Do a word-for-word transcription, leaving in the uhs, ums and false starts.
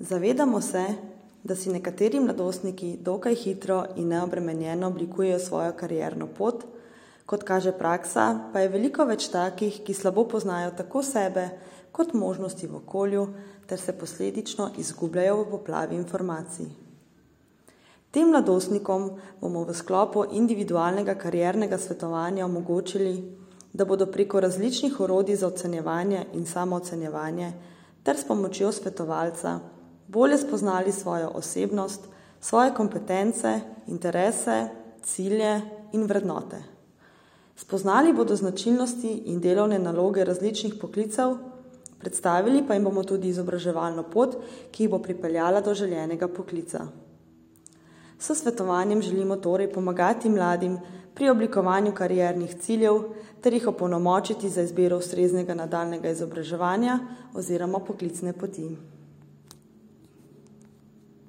Zavedamo se, da si nekateri mladostniki dokaj hitro in neobremenjeno oblikujejo svojo karierno pot, kot kaže praksa, pa je veliko več takih, ki slabo poznajo tako sebe kot možnosti v okolju, ter se posledično izgubljajo v poplavi informacij. Tem mladostnikom bomo v sklopu individualnega kariernega svetovanja omogočili, da bodo preko različnih orodij za ocenjevanje in samoocenjevanje ter s pomočjo svetovalca bolje spoznali svojo osebnost, svoje kompetence, interese, cilje in vrednote. Spoznali bodo značilnosti in delovne naloge različnih poklicev, predstavili pa jim bomo tudi izobraževalno pot, ki jih bo pripeljala do željenega poklica. S svetovanjem želimo torej pomagati mladim pri oblikovanju kariernih ciljev ter jih opolnomočiti za izbiro ustreznega nadaljnjega izobraževanja oziroma poklicne poti.